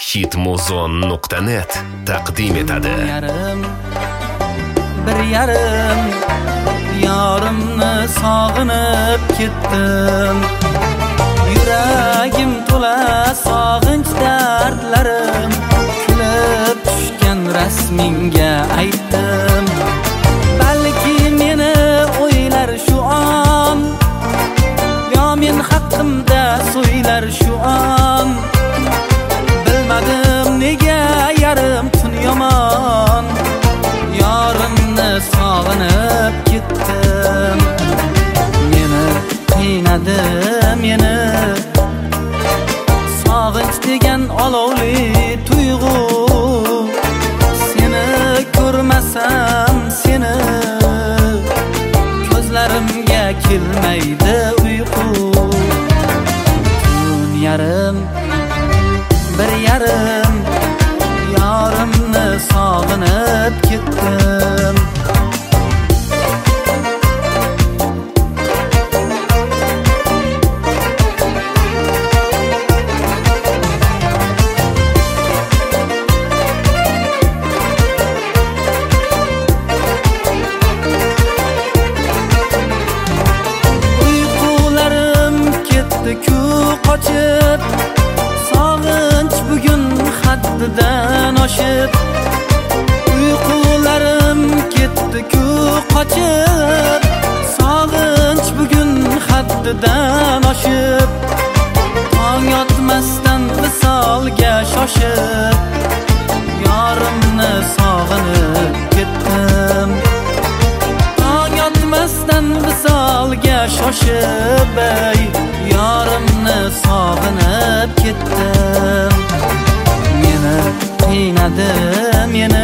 hitmuzon.net taqdim etadi. Bir yarim yorimni sog'inib ketdim. Yuragim to'la sog'inch dardlarim, kulib tushgan rasmingga aytdim. Balki meni o'ylar shu on, yo men haqimda so'ylar shu on. Bilmadim nega yarim tun yomon, yorimni sog'inib ketdim. Meni qiynadi meni sog'inch degan olovli tuyg'u. Seni ko'rmasam seni, ko'zlarimga kelmaydi uyqu. Tun yarim, bir yarim yorimni sog'inib ketdim. Uyqularim ketdi-ku qochib, sog'inch bugun haddidan oshib. Uyqularim ketdi-ku qochib, sog'inch bugun haddidan oshib. Tong yotmasdan visolga shoshib, yorimni sog'inib ketdim. Tong yotmasdan visolga shoshib, yorimni sog'inib ketdim. Meni qiynadi meni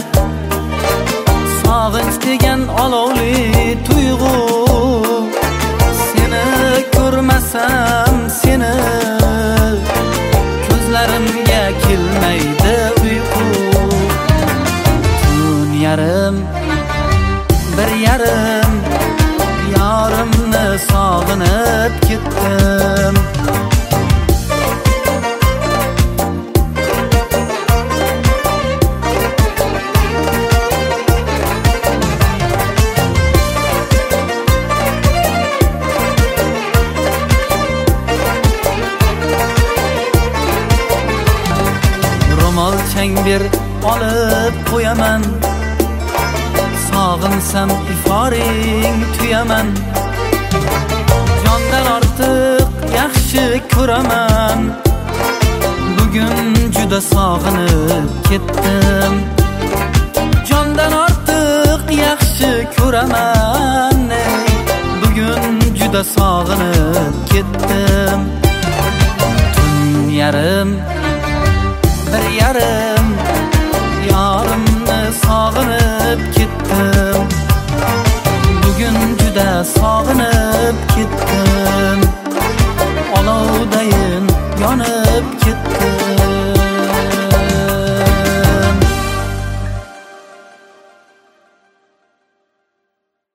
sog'inch degan olovli tuyg'u. Seni ko'rmasam seni, ko'zlarimga kelmaydi uyqu. Tun yarim, bir yarim yorimni sog'inib ketdim. Molchang bir olib qo'yaman, sog'insam iforing tuyaman. Jondan ortiq yaxshi ko'raman, bugun juda sog'inib ketdim. Jondan ortiq yaxshi ko'raman, bugun juda sog'inib ketdim. Tun yarim, bir yarim